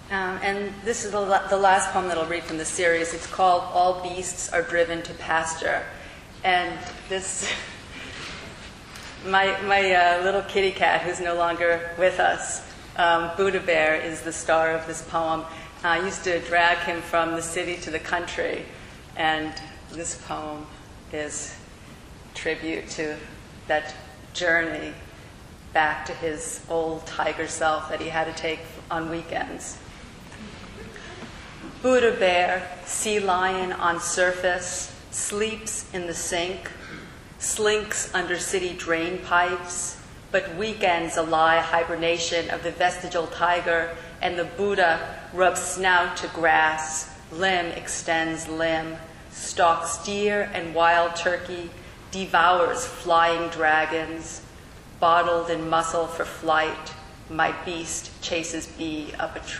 And this is the last poem that I'll read from the series. It's called All Beasts Are Driven to Pasture. And this, my little kitty cat, who's no longer with us, Buddha Bear, is the star of this poem. I used to drag him from the city to the country, and this poem is tribute to that journey back to his old tiger self that he had to take on weekends. Buddha Bear, sea lion on surface, sleeps in the sink, slinks under city drain pipes, but weekends a lie hibernation of the vestigial tiger, and the Buddha rubs snout to grass, limb extends limb, stalks deer and wild turkey, devours flying dragons, bottled in muscle for flight, my beast chases bee up a tree.